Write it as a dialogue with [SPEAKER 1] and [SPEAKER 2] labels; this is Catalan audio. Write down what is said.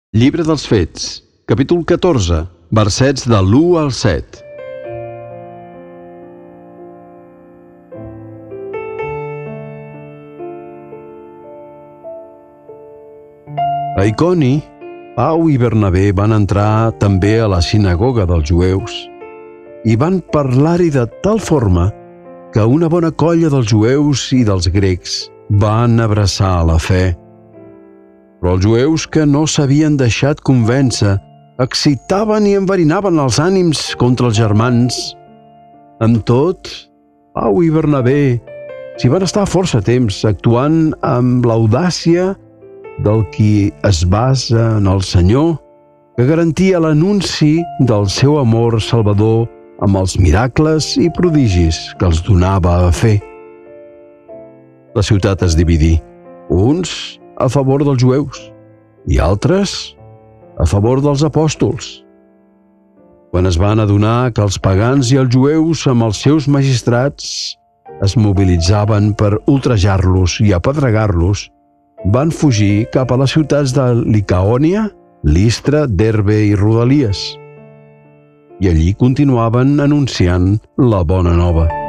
[SPEAKER 1] Llibre dels Fets, capítol 14, versets de l'1 al 7. A Iconi, Pau i Bernabé van entrar també a la sinagoga dels jueus i van parlar-hi de tal forma que una bona colla dels jueus i dels grecs van abraçar la fe. Però els jueus que no s'havien deixat convèncer excitaven i enverinaven els ànims contra els germans. Amb tot, Pau i Bernabé s'hi van estar força temps actuant amb l'audàcia del qui es basa en el Senyor, que garantia l'anunci del seu amor salvador amb els miracles i prodigis que els donava a fer. La ciutat es dividí, uns a favor dels jueus i altres a favor dels apòstols. Quan es van adonar que els pagans i els jueus amb els seus magistrats es mobilitzaven per ultrajar-los i apedregar-los, van fugir cap a les ciutats de Licàonia, Listra, Derbe i Rodalies. I allí continuaven anunciant la bona nova.